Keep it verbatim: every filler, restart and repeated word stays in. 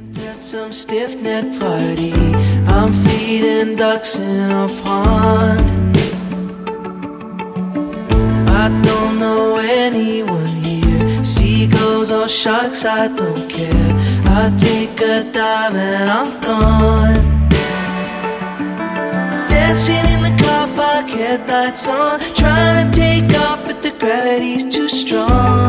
At some stiff-neck party, I'm feeding ducks in a pond. I don't know anyone here, seagulls or sharks, I don't care. I take a dive and I'm gone. Dancing in the car park, headlights on, trying to take off but the gravity's too strong.